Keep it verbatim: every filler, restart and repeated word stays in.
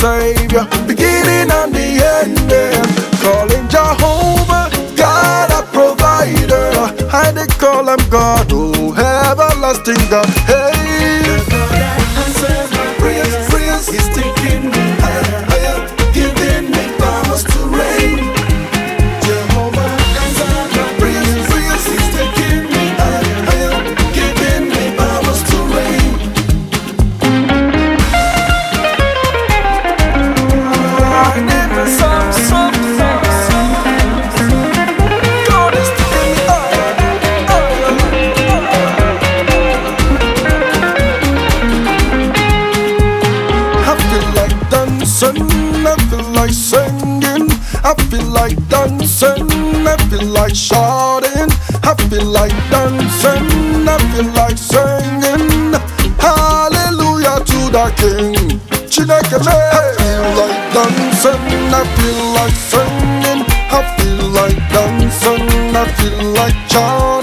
Savior, beginning and the ending. Calling Jehovah, God our provider. I dey call him God, oh everlasting God. Hey, the God that answers my prayers, prayers. He's taking me higher, higher, giving me powers to reign. Jehovah answers my prayers, prayers. He's taking me higher, higher, giving me powers to reign. I never saw some, some, some. God is taking me higher, higher, higher. I feel like dancing, I feel like singing, I feel like dancing, I feel like shouting, I feel like dancing, I feel like singing. Hallelujah to the King. Chineke me. I feel like dancing, I feel like singing, I feel like dancing, I feel like shouting.